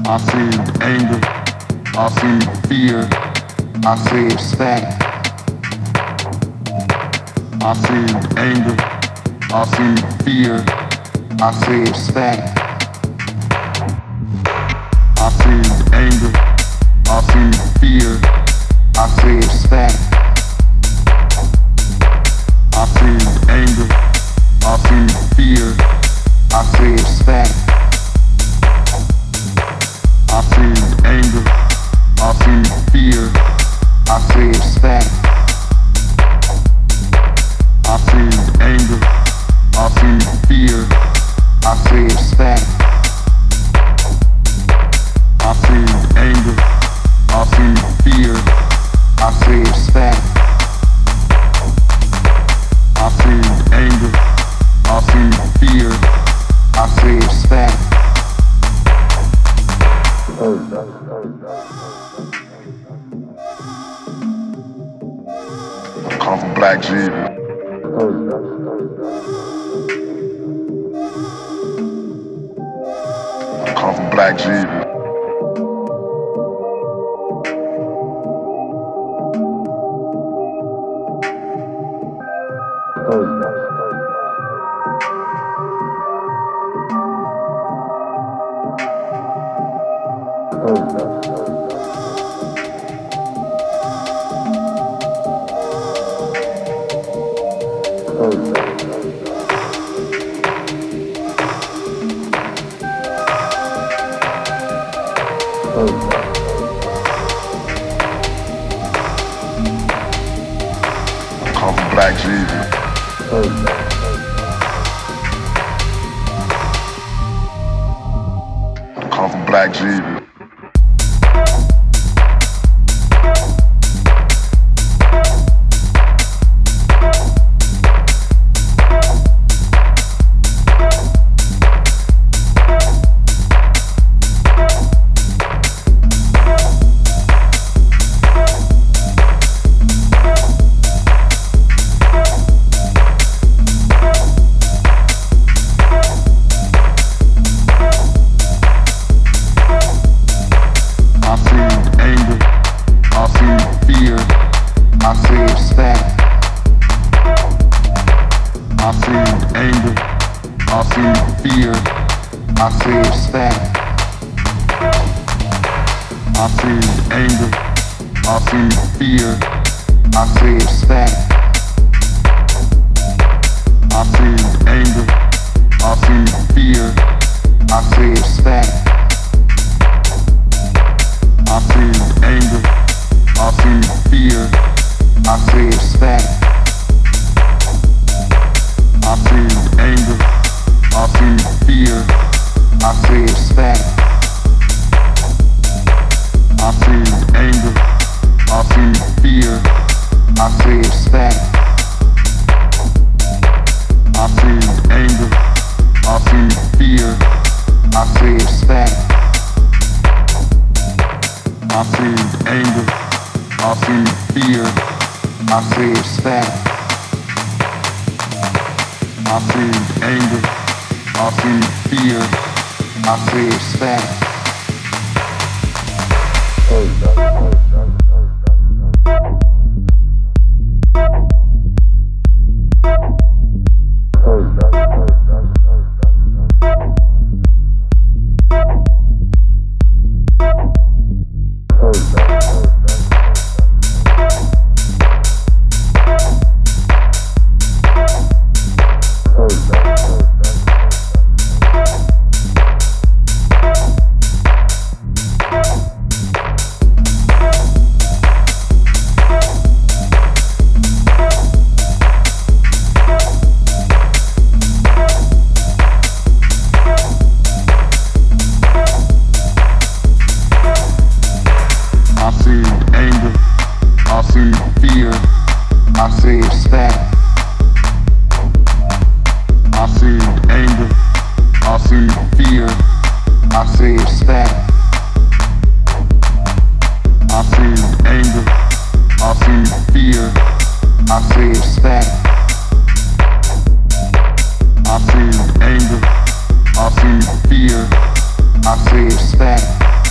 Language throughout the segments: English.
I see anger, I see fear, I see respect. I see anger, I see fear, I see respect. I see anger, I see fear, I see respect. I see anger, I see fear, I see respect. I see anger, I see fear, I see respect. I see anger, I see fear, I see respect. I see anger, I see fear, I see respect. I see anger, I see fear, I see respect. Come from Black Jesus. Come from Black Jesus. Come from Black Jesus. Come from Black Jesus. I see respect.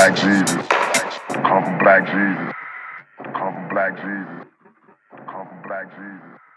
Black Jesus. Come from Black Jesus. Come from Black Jesus. Come from Black Jesus.